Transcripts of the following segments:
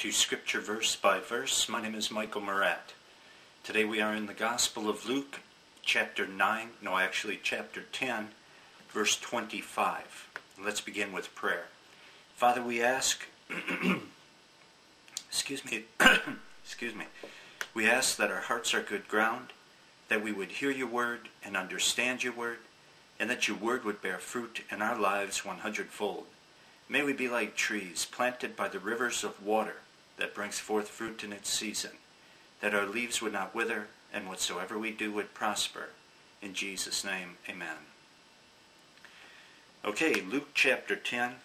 to Scripture verse by verse. My name is Michael Murat. Today we are in the Gospel of Luke, chapter 10, verse 25. Let's begin with prayer. Father, we ask, we ask that our hearts are good ground, that we would hear your word and understand your word, and that your word would bear fruit in our lives 100-fold. May we be like trees planted by the rivers of water that brings forth fruit in its season, that our leaves would not wither, and whatsoever we do would prosper. In Jesus' name, amen. Okay, Luke chapter 10,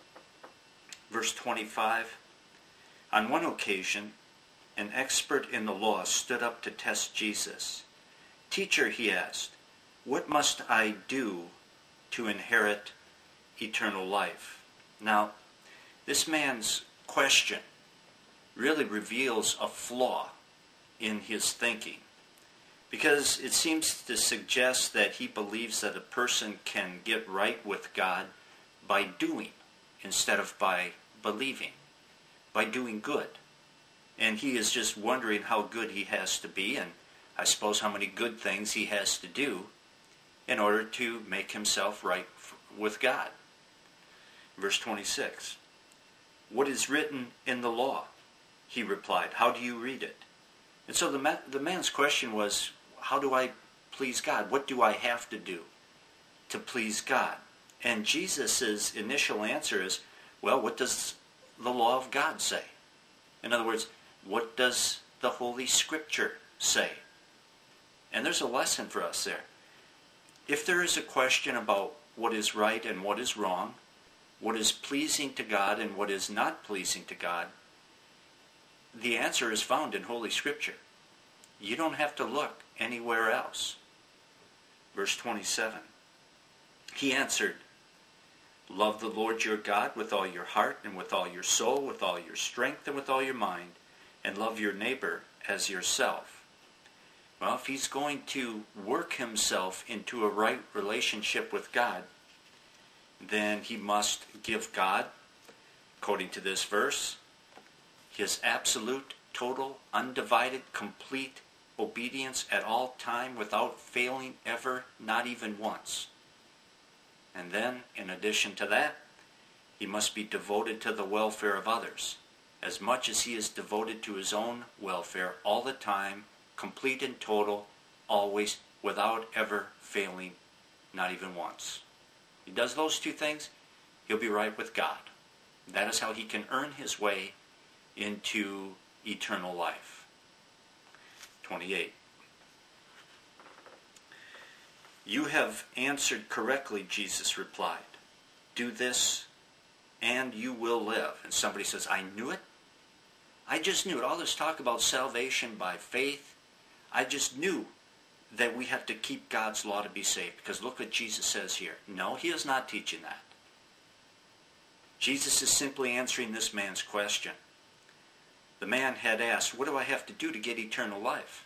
verse 25. On one occasion, an expert in the law stood up to test Jesus. "Teacher," he asked, "what must I do to inherit eternal life?" Now, this man's question really reveals a flaw in his thinking, because it seems to suggest that he believes that a person can get right with God by doing instead of by believing, by doing good. And he is just wondering how good he has to be, and I suppose how many good things he has to do in order to make himself right with God. Verse 26, "What is written in the law?" He replied, "How do you read it?" And so the man's question was, how do I please God? What do I have to do to please God? And Jesus' initial answer is, well, what does the law of God say? In other words, what does the Holy Scripture say? And there's a lesson for us there. If there is a question about what is right and what is wrong, what is pleasing to God and what is not pleasing to God, the answer is found in Holy Scripture. You don't have to look anywhere else. Verse 27, he answered, "Love the Lord your God with all your heart and with all your soul, with all your strength and with all your mind, and love your neighbor as yourself." Well, if he's going to work himself into a right relationship with God, then he must give God, according to this verse, his absolute, total, undivided, complete obedience at all time without failing ever, not even once. And then, in addition to that, he must be devoted to the welfare of others, as much as he is devoted to his own welfare all the time, complete and total, always, without ever failing, not even once. He does those two things, he'll be right with God. That is how he can earn his way into eternal life. 28. "You have answered correctly," Jesus replied. "Do this and you will live." And somebody says, "I knew it. I just knew it. All this talk about salvation by faith, I just knew that we have to keep God's law to be saved, because look what Jesus says here." No, he is not teaching that. Jesus is simply answering this man's question. The man had asked, "What do I have to do to get eternal life?"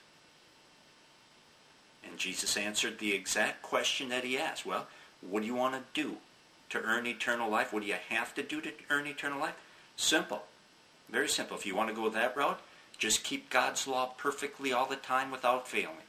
And Jesus answered the exact question that he asked. Well, what do you want to do to earn eternal life? What do you have to do to earn eternal life? Simple. Very simple. If you want to go that route, just keep God's law perfectly all the time without failing.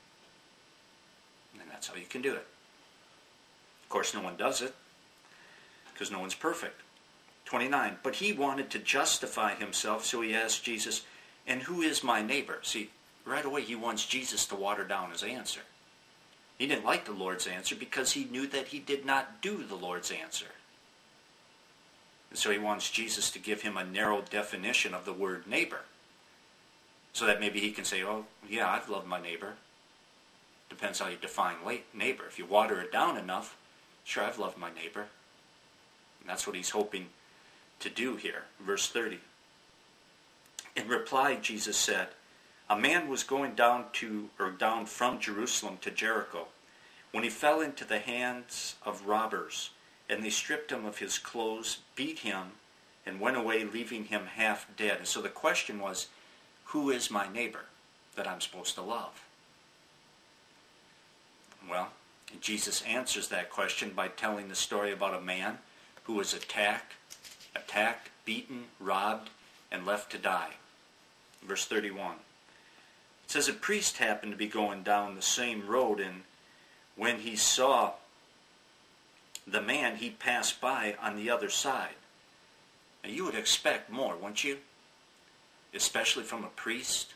And that's how you can do it. Of course, no one does it, because no one's perfect. 29, "But he wanted to justify himself, so he asked Jesus, 'And who is my neighbor?'" See, right away he wants Jesus to water down his answer. He didn't like the Lord's answer because he knew that he did not do the Lord's answer. And so he wants Jesus to give him a narrow definition of the word neighbor, so that maybe he can say, "Oh, yeah, I've loved my neighbor." Depends how you define neighbor. If you water it down enough, sure, I've loved my neighbor. And that's what he's hoping to do here. Verse 30. In reply, Jesus said, "A man was going down from Jerusalem to Jericho when he fell into the hands of robbers, and they stripped him of his clothes, beat him, and went away, leaving him half dead." And so the question was, who is my neighbor that I'm supposed to love? Well, Jesus answers that question by telling the story about a man who was attacked, beaten, robbed, and left to die. Verse 31. It says, a priest happened to be going down the same road, and when he saw the man, he passed by on the other side. Now you would expect more, wouldn't you? Especially from a priest.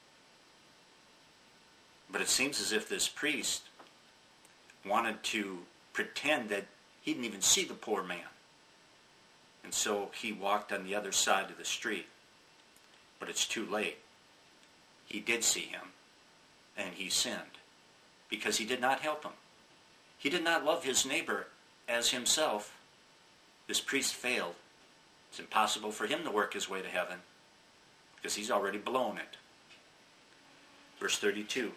But it seems as if this priest wanted to pretend that he didn't even see the poor man. And so he walked on the other side of the street. But it's too late. He did see him, and he sinned, because he did not help him. He did not love his neighbor as himself. This priest failed. It's impossible for him to work his way to heaven, because he's already blown it. Verse 32.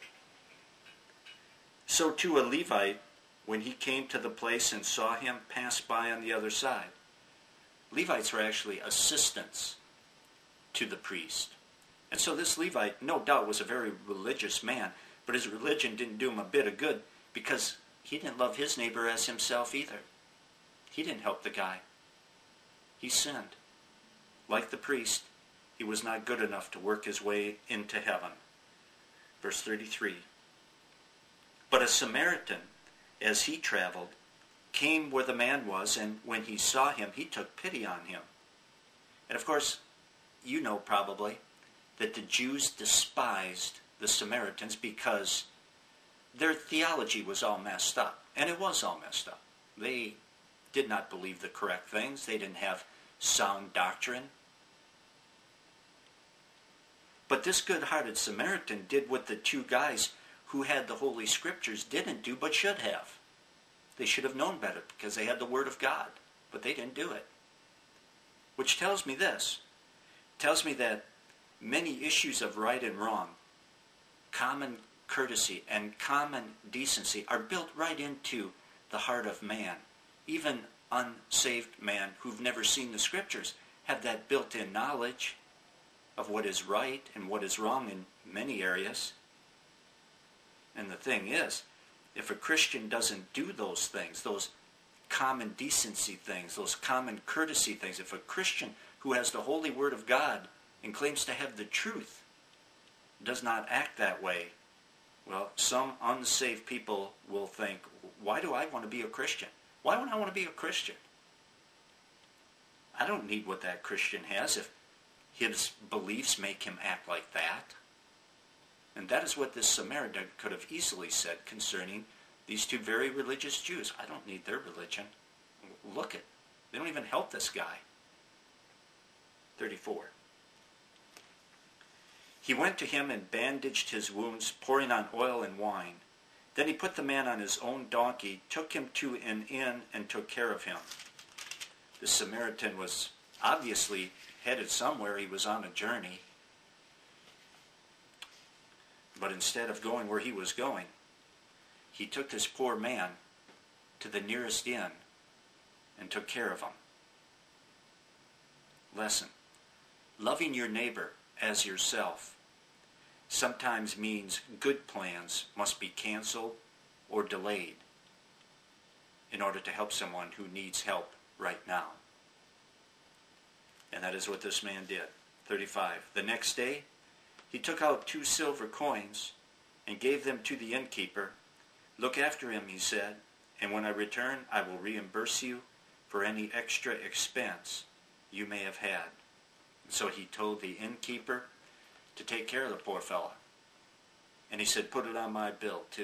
So too a Levite, when he came to the place and saw him, passed by on the other side. Levites were actually assistants to the priest. And so this Levite, no doubt, was a very religious man, but his religion didn't do him a bit of good, because he didn't love his neighbor as himself either. He didn't help the guy. He sinned. Like the priest, he was not good enough to work his way into heaven. Verse 33. But a Samaritan, as he traveled, came where the man was, and when he saw him, he took pity on him. And of course, you know probably that the Jews despised the Samaritans because their theology was all messed up. And it was all messed up. They did not believe the correct things. They didn't have sound doctrine. But this good-hearted Samaritan did what the two guys who had the Holy Scriptures didn't do, but should have. They should have known better because they had the Word of God, but they didn't do it. Which tells me this. It tells me that many issues of right and wrong, common courtesy and common decency are built right into the heart of man. Even unsaved men who've never seen the Scriptures have that built-in knowledge of what is right and what is wrong in many areas. And the thing is, if a Christian doesn't do those things, those common decency things, those common courtesy things, if a Christian who has the holy Word of God and claims to have the truth does not act that way, well, some unsaved people will think, why do I want to be a Christian? Why would I want to be a Christian? I don't need what that Christian has if his beliefs make him act like that. And that is what this Samaritan could have easily said concerning these two very religious Jews. I don't need their religion. Look it. They don't even help this guy. 34. He went to him and bandaged his wounds, pouring on oil and wine. Then he put the man on his own donkey, took him to an inn, and took care of him. The Samaritan was obviously headed somewhere. He was on a journey. But instead of going where he was going, he took this poor man to the nearest inn and took care of him. Lesson. Loving your neighbor as yourself sometimes means good plans must be canceled or delayed in order to help someone who needs help right now. And that is what this man did. 35. The next day, he took out 2 silver coins and gave them to the innkeeper. Look after him, he said, and when I return, I will reimburse you for any extra expense you may have had. And so he told the innkeeper to take care of the poor fella. And he said, put it on my bill too.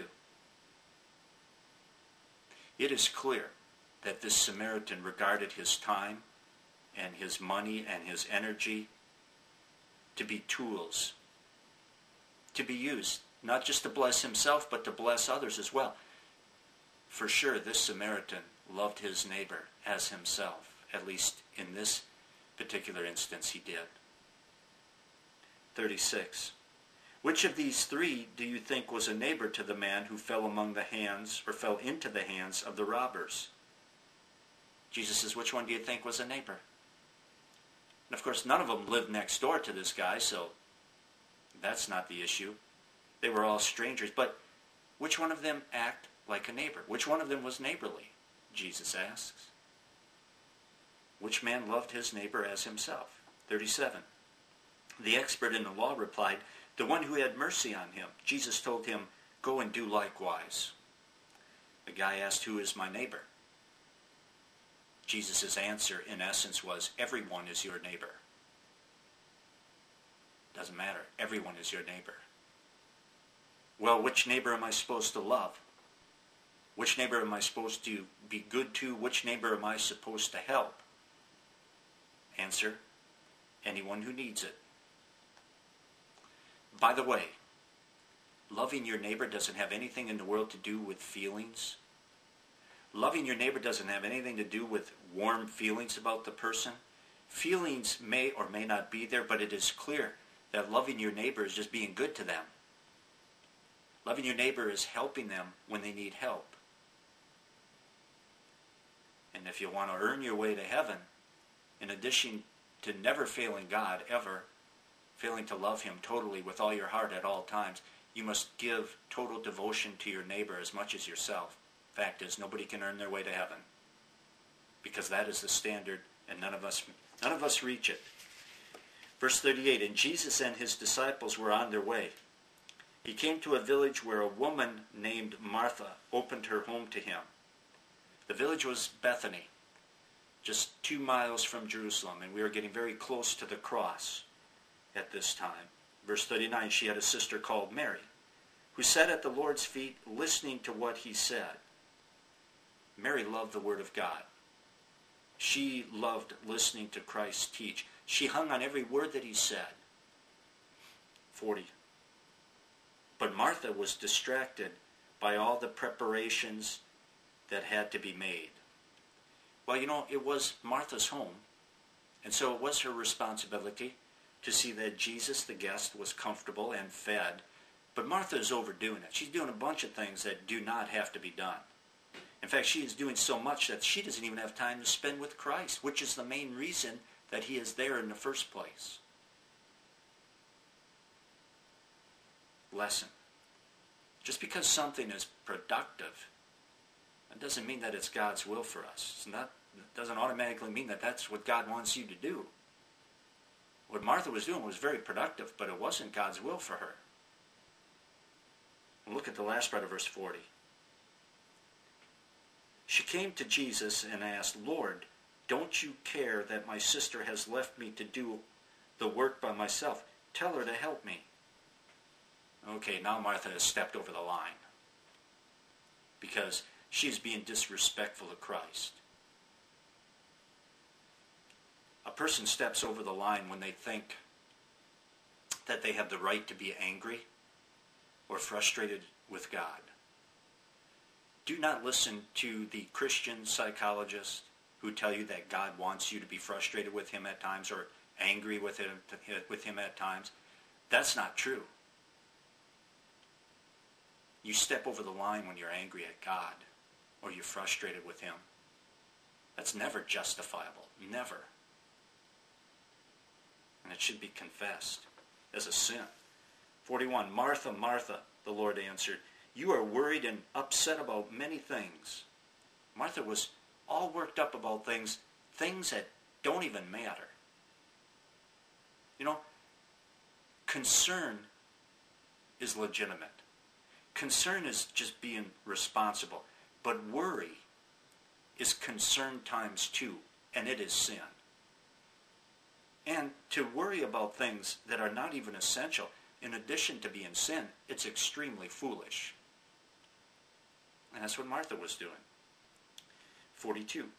It is clear that this Samaritan regarded his time and his money and his energy to be tools, to be used, not just to bless himself, but to bless others as well. For sure, this Samaritan loved his neighbor as himself. At least in this particular instance, he did. 36. Which of these 3 do you think was a neighbor to the man who fell among the hands, or fell into the hands of the robbers? Jesus says, which one do you think was a neighbor? And of course, none of them lived next door to this guy, so that's not the issue. They were all strangers. But which one of them act like a neighbor? Which one of them was neighborly? Jesus asks. Which man loved his neighbor as himself? 37. The expert in the law replied, "The one who had mercy on him." Jesus told him, "Go and do likewise." The guy asked, "Who is my neighbor?" Jesus' answer, in essence, was, "Everyone is your neighbor." Doesn't matter. Everyone is your neighbor. Well, which neighbor am I supposed to love? Which neighbor am I supposed to be good to? Which neighbor am I supposed to help? Answer, anyone who needs it. By the way, loving your neighbor doesn't have anything in the world to do with feelings. Loving your neighbor doesn't have anything to do with warm feelings about the person. Feelings may or may not be there, but it is clear that loving your neighbor is just being good to them. Loving your neighbor is helping them when they need help. And if you want to earn your way to heaven, in addition to never failing God ever, failing to love him totally with all your heart at all times, you must give total devotion to your neighbor as much as yourself. Fact is, nobody can earn their way to heaven, because that is the standard, and none of us reach it. Verse 38, and Jesus and his disciples were on their way. He came to a village where a woman named Martha opened her home to him. The village was Bethany, just 2 miles from Jerusalem, and we are getting very close to the cross at this time. Verse 39, she had a sister called Mary, who sat at the Lord's feet listening to what he said. Mary loved the Word of God. She loved listening to Christ teach. She hung on every word that he said. 40. But Martha was distracted by all the preparations that had to be made. Well, it was Martha's home, and so it was her responsibility to see that Jesus, the guest, was comfortable and fed. But Martha is overdoing it. She's doing a bunch of things that do not have to be done. In fact, she is doing so much that she doesn't even have time to spend with Christ, which is the main reason that he is there in the first place. Lesson. Just because something is productive, that doesn't mean that it's God's will for us. It doesn't automatically mean that that's what God wants you to do. What Martha was doing was very productive, but it wasn't God's will for her. Look at the last part of verse 40. She came to Jesus and asked, Lord, don't you care that my sister has left me to do the work by myself? Tell her to help me. Okay, now Martha has stepped over the line because she's being disrespectful to Christ. A person steps over the line when they think that they have the right to be angry or frustrated with God. Do not listen to the Christian psychologists who tell you that God wants you to be frustrated with him at times or angry with him at times. That's not true. You step over the line when you're angry at God or you're frustrated with him. That's never justifiable. Never. And it should be confessed as a sin. 41, Martha, Martha, the Lord answered, you are worried and upset about many things. Martha was all worked up about things that don't even matter. Concern is legitimate. Concern is just being responsible. But worry is concern times 2, and it is sin. And to worry about things that are not even essential, in addition to being sin, it's extremely foolish. And that's what Martha was doing. 42.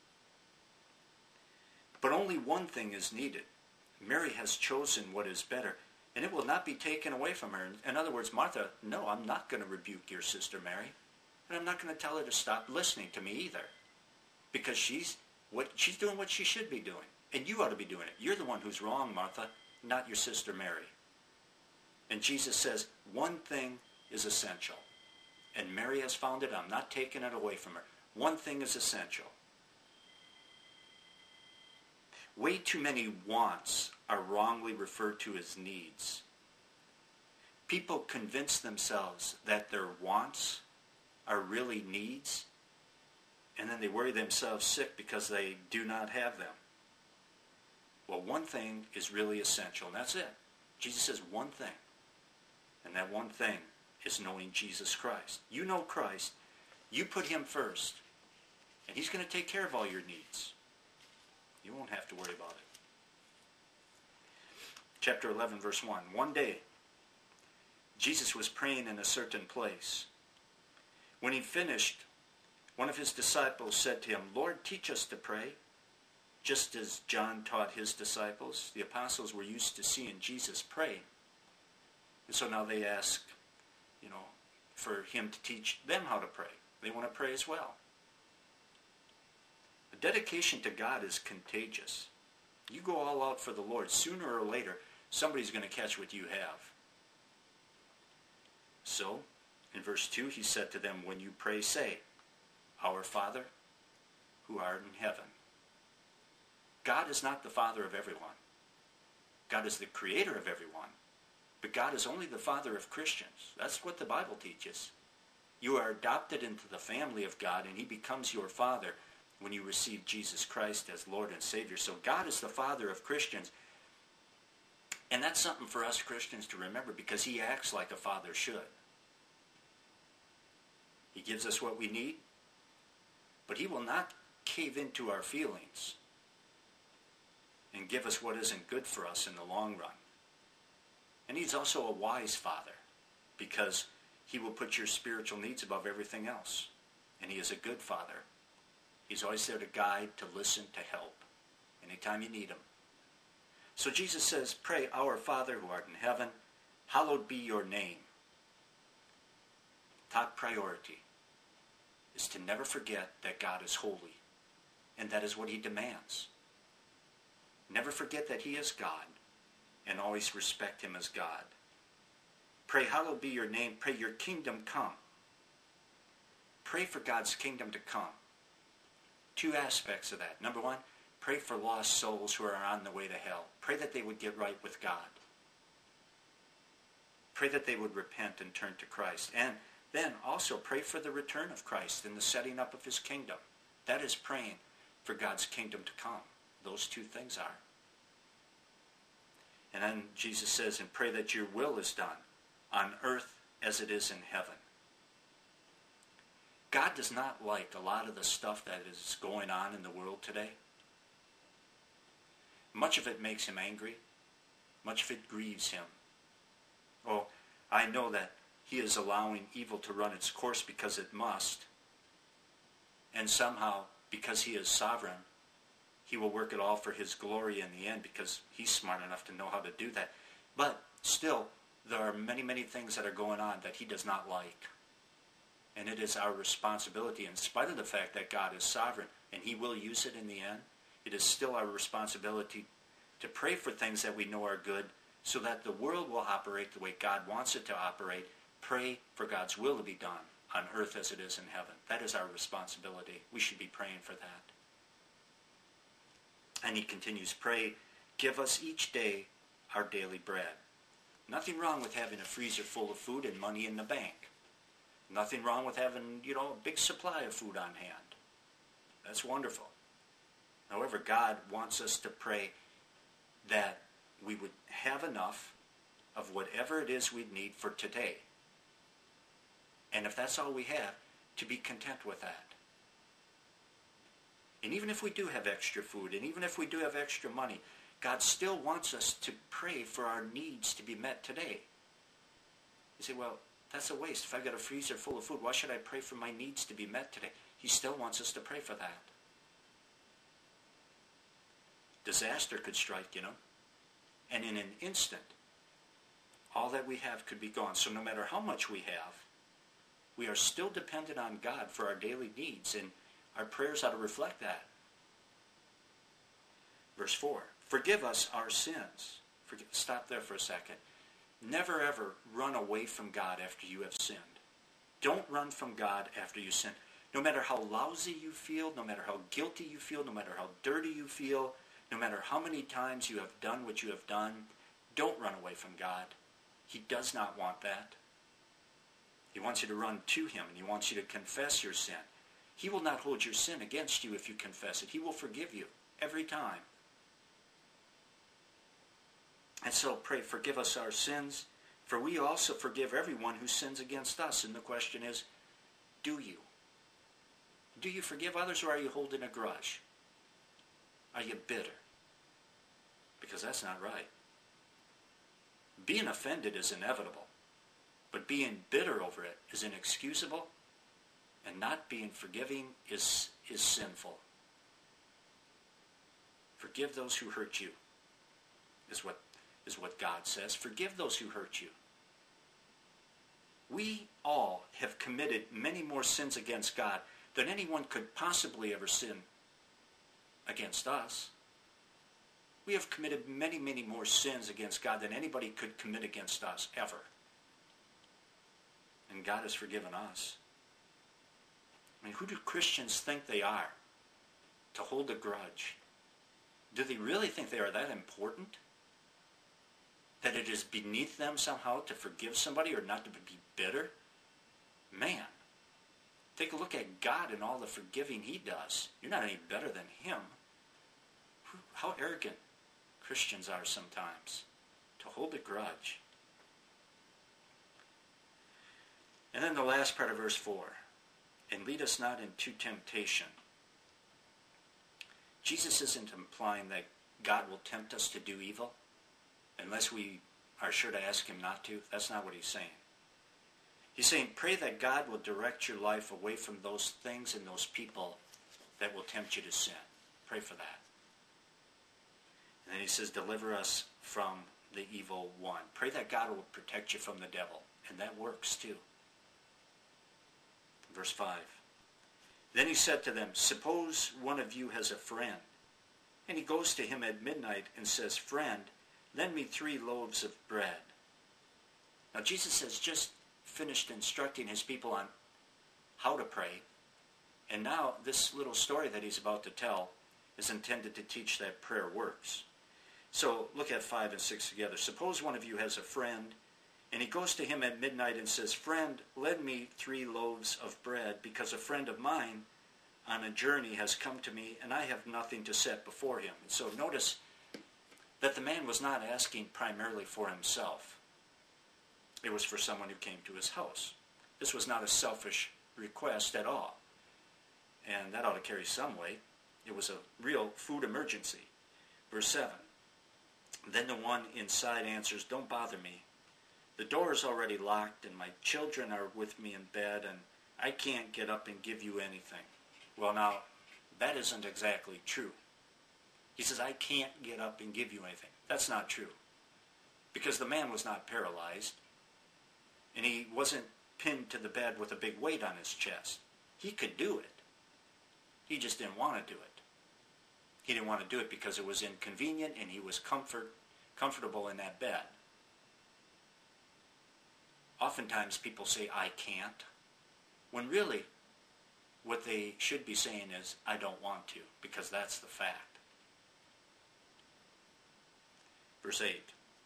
But only one thing is needed. Mary has chosen what is better, and it will not be taken away from her. In other words, Martha, no, I'm not going to rebuke your sister Mary, and I'm not going to tell her to stop listening to me either, because she's doing what she should be doing, and you ought to be doing it. You're the one who's wrong, Martha, not your sister Mary. And Jesus says, one thing is essential, and Mary has found it. I'm not taking it away from her. One thing is essential. Way too many wants are wrongly referred to as needs. People convince themselves that their wants are really needs, and then they worry themselves sick because they do not have them. Well, one thing is really essential, and that's it. Jesus says one thing. And that one thing is knowing Jesus Christ. You know Christ. You put him first. And he's going to take care of all your needs. You won't have to worry about it. Chapter 11, verse 1. One day, Jesus was praying in a certain place. When he finished, one of his disciples said to him, Lord, teach us to pray. Just as John taught his disciples, the apostles were used to seeing Jesus pray. And so now they ask, for him to teach them how to pray. They want to pray as well. The dedication to God is contagious. You go all out for the Lord. Sooner or later, somebody's going to catch what you have. So, in verse 2, he said to them, when you pray, say, Our Father, who art in heaven. God is not the Father of everyone. God is the Creator of everyone. But God is only the Father of Christians. That's what the Bible teaches. You are adopted into the family of God, and he becomes your Father when you receive Jesus Christ as Lord and Savior. So God is the Father of Christians. And that's something for us Christians to remember, because he acts like a father should. He gives us what we need, but he will not cave into our feelings and give us what isn't good for us in the long run. And he's also a wise father, because he will put your spiritual needs above everything else. And he is a good father. He's always there to guide, to listen, to help, anytime you need him. So Jesus says, pray, Our Father who art in heaven, hallowed be your name. Top priority is to never forget that God is holy, and that is what he demands. Never forget that he is God, and always respect him as God. Pray, hallowed be your name. Pray, your kingdom come. Pray for God's kingdom to come. Two aspects of that. Number one, pray for lost souls who are on the way to hell. Pray that they would get right with God. Pray that they would repent and turn to Christ. And then also pray for the return of Christ and the setting up of his kingdom. That is praying for God's kingdom to come. Those two things are. And then Jesus says, and pray that your will is done on earth as it is in heaven. God does not like a lot of the stuff that is going on in the world today. Much of it makes him angry. Much of it grieves him. Oh, I know that he is allowing evil to run its course because it must. And somehow, because he is sovereign, he will work it all for his glory in the end, because he's smart enough to know how to do that. But still, there are many, many things that are going on that he does not like. And it is our responsibility, in spite of the fact that God is sovereign and he will use it in the end, it is still our responsibility to pray for things that we know are good, so that the world will operate the way God wants it to operate. Pray for God's will to be done on earth as it is in heaven. That is our responsibility. We should be praying for that. And he continues, pray, give us each day our daily bread. Nothing wrong with having a freezer full of food and money in the bank. Nothing wrong with having, a big supply of food on hand. That's wonderful. However, God wants us to pray that we would have enough of whatever it is we need for today. And if that's all we have, to be content with that. And even if we do have extra food, and even if we do have extra money, God still wants us to pray for our needs to be met today. You say, well, that's a waste. If I've got a freezer full of food, why should I pray for my needs to be met today? He still wants us to pray for that. Disaster could strike, and in an instant, all that we have could be gone. So no matter how much we have, we are still dependent on God for our daily needs, and our prayers ought to reflect that. Verse 4, forgive us our sins. Stop there for a second. Never ever run away from God after you have sinned. Don't run from God after you sin. No matter how lousy you feel, no matter how guilty you feel, no matter how dirty you feel, no matter how many times you have done what you have done, don't run away from God. He does not want that. He wants you to run to him, and he wants you to confess your sin. He will not hold your sin against you if you confess it. He will forgive you every time. And so pray, forgive us our sins, for we also forgive everyone who sins against us. And the question is, do you? Do you forgive others, or are you holding a grudge? Are you bitter? Because that's not right. Being offended is inevitable, but being bitter over it is inexcusable, and not being forgiving is sinful. Forgive those who hurt you, is what God says. Forgive those who hurt you. We all have committed many more sins against God than anyone could possibly ever sin against us. We have committed many, many more sins against God than anybody could commit against us, ever. And God has forgiven us. I mean, who do Christians think they are to hold a grudge? Do they really think they are that important? That it is beneath them somehow to forgive somebody or not to be bitter? Man, take a look at God and all the forgiving he does. You're not any better than him. How arrogant Christians are sometimes to hold a grudge. And then the last part of verse 4. And lead us not into temptation. Jesus isn't implying that God will tempt us to do evil unless we are sure to ask him not to. That's not what he's saying. He's saying, pray that God will direct your life away from those things and those people that will tempt you to sin. Pray for that. And then he says, deliver us from the evil one. Pray that God will protect you from the devil. And that works too. Verse 5. Then he said to them, suppose one of you has a friend, and he goes to him at midnight and says, friend, lend me 3 loaves of bread. Now Jesus has just finished instructing his people on how to pray, and now this little story that he's about to tell is intended to teach that prayer works. So look at 5 and 6 together. Suppose one of you has a friend, and he goes to him at midnight and says, friend, lend me 3 loaves of bread, because a friend of mine on a journey has come to me, and I have nothing to set before him. And so notice that the man was not asking primarily for himself. It was for someone who came to his house. This was not a selfish request at all. And that ought to carry some weight. It was a real food emergency. Verse 7. Then the one inside answers, don't bother me. The door is already locked, and my children are with me in bed, and I can't get up and give you anything. Well, now, that isn't exactly true. He says, I can't get up and give you anything. That's not true. Because the man was not paralyzed, and he wasn't pinned to the bed with a big weight on his chest. He could do it. He just didn't want to do it. He didn't want to do it because it was inconvenient, and he was comfortable in that bed. Oftentimes people say, I can't, when really what they should be saying is, I don't want to, because that's the fact. Verse 8.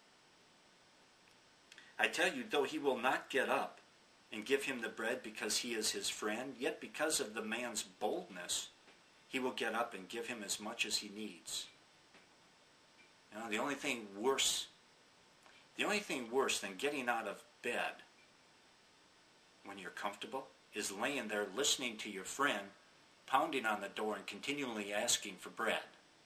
I tell you, though he will not get up and give him the bread because he is his friend, yet because of the man's boldness, he will get up and give him as much as he needs. You know, the only thing worse than getting out of bed when you're comfortable is laying there listening to your friend pounding on the door and continually asking for bread.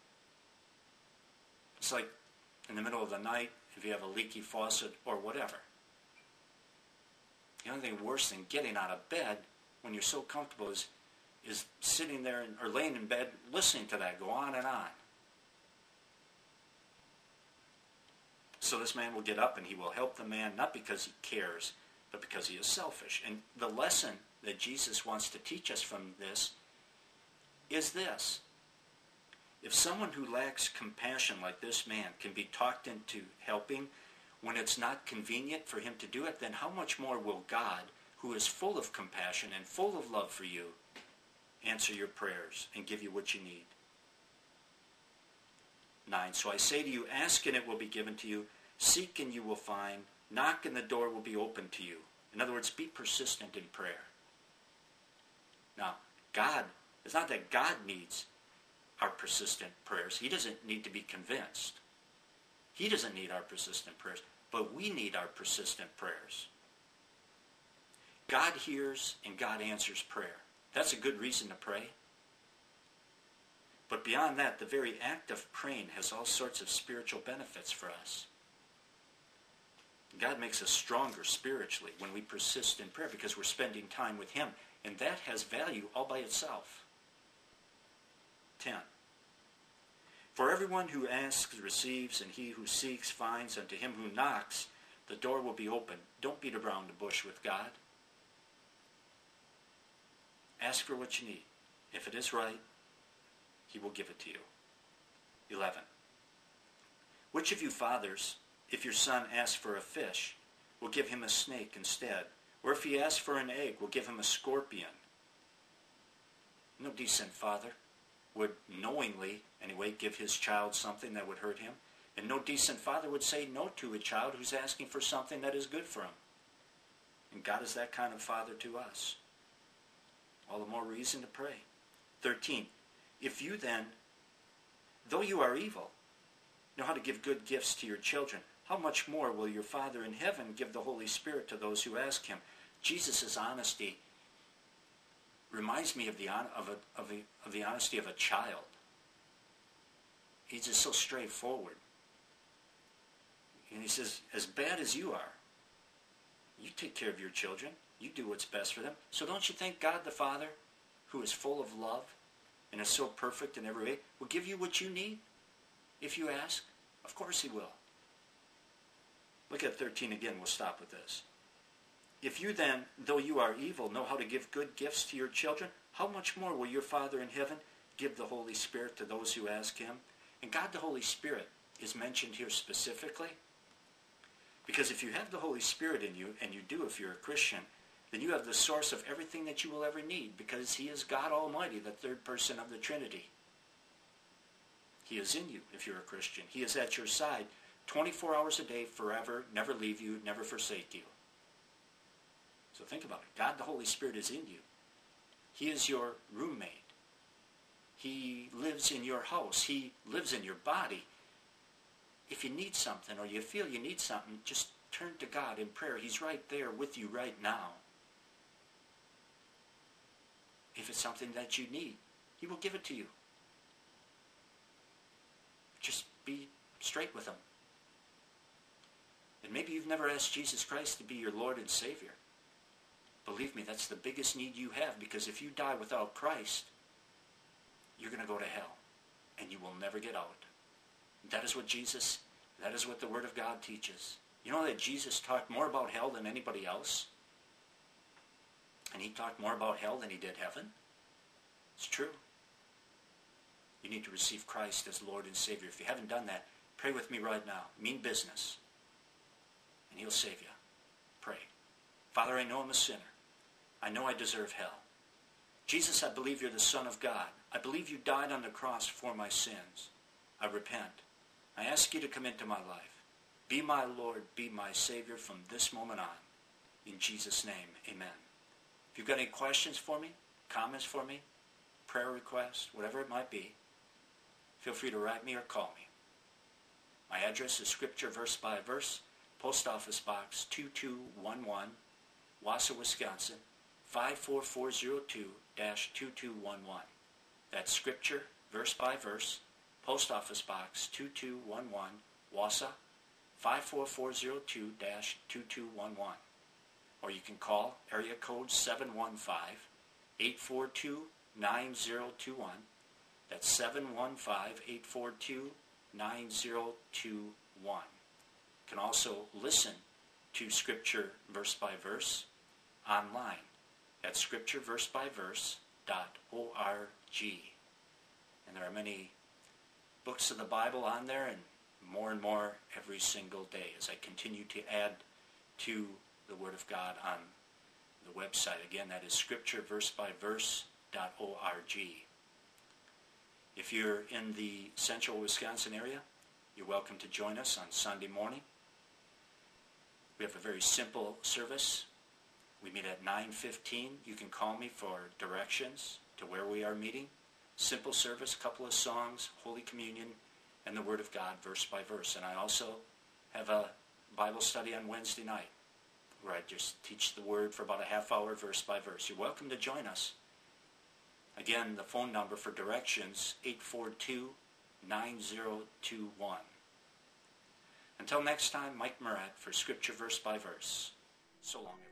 It's like in the middle of the night if you have a leaky faucet or whatever. The only thing worse than getting out of bed when you're so comfortable is sitting there or laying in bed listening to that go on and on. So this man will get up and he will help the man, not because he cares, but because he is selfish. And the lesson that Jesus wants to teach us from this is this. If someone who lacks compassion like this man can be talked into helping when it's not convenient for him to do it, then how much more will God, who is full of compassion and full of love for you, answer your prayers and give you what you need? 9. So I say to you, ask and it will be given to you. Seek and you will find. Knock and the door will be opened to you. In other words, be persistent in prayer. Now, it's not that God needs our persistent prayers. He doesn't need to be convinced. He doesn't need our persistent prayers, but we need our persistent prayers. God hears and God answers prayer. That's a good reason to pray. But beyond that, the very act of praying has all sorts of spiritual benefits for us. God makes us stronger spiritually when we persist in prayer because we're spending time with Him. And that has value all by itself. 10. For everyone who asks receives, and he who seeks finds. Unto him who knocks, the door will be open. Don't beat around the bush with God. Ask for what you need. If it is right, He will give it to you. 11. Which of you fathers, if your son asks for a fish, will give him a snake instead? Or if he asks for an egg, will give him a scorpion? No decent father would knowingly, anyway, give his child something that would hurt him. And no decent father would say no to a child who's asking for something that is good for him. And God is that kind of father to us. All the more reason to pray. 13. If you then, though you are evil, know how to give good gifts to your children, how much more will your Father in heaven give the Holy Spirit to those who ask Him? Jesus' honesty reminds me of the honesty of a child. He's just so straightforward. And He says, as bad as you are, you take care of your children. You do what's best for them. So don't you think God the Father, who is full of love and is so perfect in every way, will give you what you need if you ask? Of course He will. Look at 13 again. We'll stop with this. If you then, though you are evil, know how to give good gifts to your children, how much more will your Father in heaven give the Holy Spirit to those who ask Him? And God the Holy Spirit is mentioned here specifically because if you have the Holy Spirit in you, and you do if you're a Christian, then you have the source of everything that you will ever need because He is God Almighty, the third person of the Trinity. He is in you if you're a Christian. He is at your side 24 hours a day, forever, never leave you, never forsake you. So think about it. God the Holy Spirit is in you. He is your roommate. He lives in your house. He lives in your body. If you need something or you feel you need something, just turn to God in prayer. He's right there with you right now. If it's something that you need, He will give it to you. Just be straight with Him. And maybe you've never asked Jesus Christ to be your Lord and Savior. Believe me, that's the biggest need you have, because if you die without Christ, you're going to go to hell, and you will never get out. That is what the Word of God teaches. You know that Jesus talked more about hell than anybody else? And He talked more about hell than He did heaven? It's true. You need to receive Christ as Lord and Savior. If you haven't done that, pray with me right now. Mean business. And He'll save you. Pray. Father, I know I'm a sinner. I know I deserve hell. Jesus, I believe You're the Son of God. I believe You died on the cross for my sins. I repent. I ask You to come into my life. Be my Lord, be my Savior from this moment on. In Jesus' name, amen. If you've got any questions for me, comments for me, prayer requests, whatever it might be, feel free to write me or call me. My address is Scripture Verse by Verse, Post Office Box 2211, Wausau, Wisconsin, 54402-2211. That's Scripture Verse by Verse, Post Office Box 2211, Wausau, 54402-2211. Or you can call area code 715-842-9021. That's 715-842-9021. You can also listen to Scripture Verse by Verse online at scriptureversebyverse.org. And there are many books of the Bible on there, and more every single day as I continue to add to the Word of God on the website. Again, that is scriptureversebyverse.org. If you're in the central Wisconsin area, you're welcome to join us on Sunday morning. We have a very simple service. We meet at 9:15. You can call me for directions to where we are meeting. Simple service, couple of songs, Holy Communion, and the Word of God verse by verse. And I also have a Bible study on Wednesday night where I just teach the Word for about a half hour verse by verse. You're welcome to join us. Again, the phone number for directions, 842-9021. Until next time, Mike Murat for Scripture Verse by Verse. So long, everyone.